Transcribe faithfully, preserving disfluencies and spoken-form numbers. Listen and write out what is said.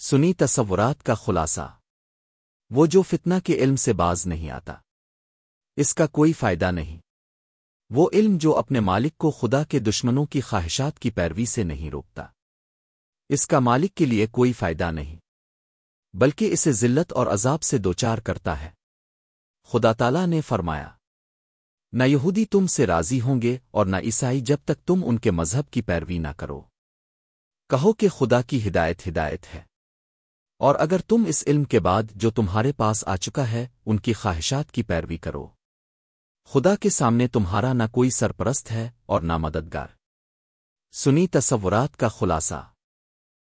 सुनी तसव्वुरात का खुलासा। वो जो फितना के इल्म से बाज नहीं आता, इसका कोई फायदा नहीं। वो इल्म जो अपने मालिक को खुदा के दुश्मनों की ख्वाहिशात की पैरवी से नहीं रोकता, इसका मालिक के लिए कोई फायदा नहीं, बल्कि इसे जिल्लत और अजाब से दोचार करता है। खुदा ताला ने फरमाया, न यहूदी तुम से राजी होंगे और न ईसाई जब तक तुम उनके मजहब की पैरवी न करो। कहो कि खुदा की हिदायत हिदायत है, और अगर तुम इस इल्म के बाद जो तुम्हारे पास आ चुका है उनकी ख्वाहिशात की पैरवी करो, खुदा के सामने तुम्हारा न कोई सरपरस्त है और न मददगार। सुनी तसव्वुरात का खुलासा।